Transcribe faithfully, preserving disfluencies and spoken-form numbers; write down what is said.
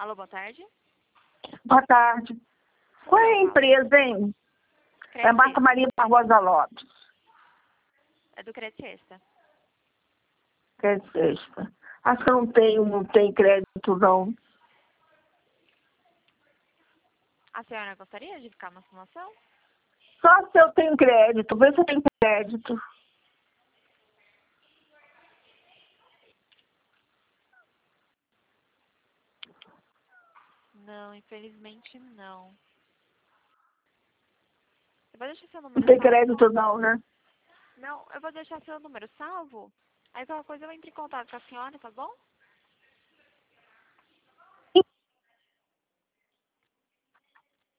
Alô, boa tarde. Boa tarde. Qual é a empresa, hein? É Crédito Marta Maria Barbosa Lopes. É do Crédito Sexta. Crédito Sexta. Acho que eu não tenho, não tenho crédito, não. A senhora gostaria de ficar na simulação? Só se eu tenho crédito. Vê se eu tenho crédito. Não, infelizmente não. Eu vou deixar seu Não número tem salvo. crédito, não, né? Não, eu vou deixar seu número salvo. Aí qualquer coisa eu entro em contato com a senhora, tá bom?